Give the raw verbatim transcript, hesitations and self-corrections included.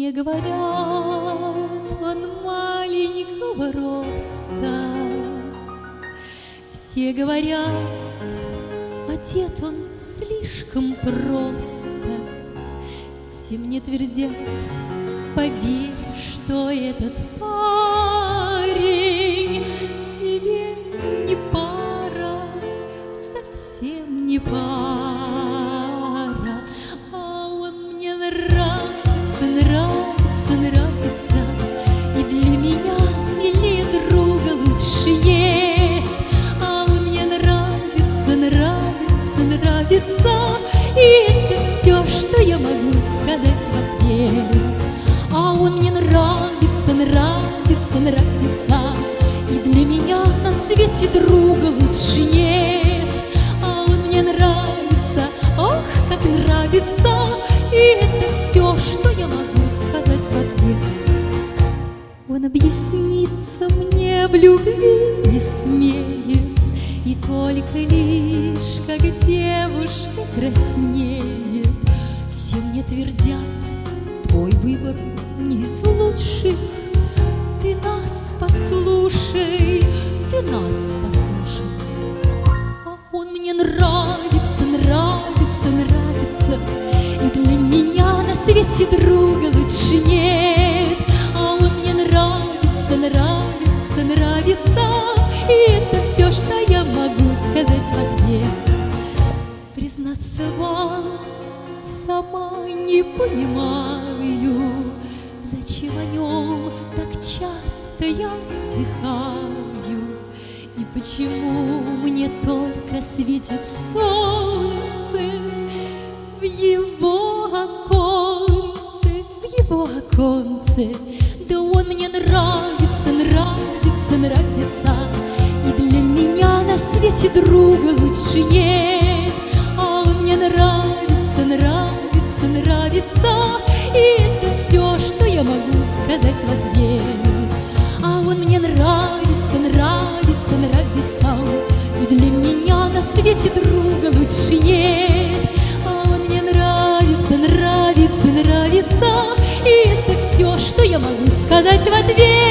Мне говорят, он маленького роста. Все говорят, одет он слишком просто. Все мне твердят, поверь, что этот парень тебе не пара, совсем не пара. А он мне нравится, нравится, нравится, и для меня милее друга лучше нет. А он мне нравится, нравится, нравится, и это все, что я могу сказать в ответ. А он мне нравится, нравится, нравится, и для меня на свете друга лучше нет. А он мне нравится, ох, как нравится, и это все, что я могу сказать в ответ. Он объяснится мне в любви не смеет, и только лишь, как девушка краснеет. Все мне твердят, твой выбор не из лучших, ты нас послушай, ты нас послушай. А он мне нравится, нравится, нравится, и для меня на свете друга лучше нет. А он мне нравится, нравится, нравится, и это все, что я могу сказать в ответ. Признаться вам, сама не понимаю, зачем о нем так часто я вздыхаю, и почему мне только светит солнце в его оконце, в его оконце. Да он мне нравится, нравится, нравится, и для меня на свете друга лучше нет. А он мне нравится, нравится, нравится, и это все, что я могу сказать в ответ. А он мне нравится, нравится, нравится, и для меня на свете друга лучше нет. А он мне нравится, нравится, нравится, и это все, что я могу сказать в ответ.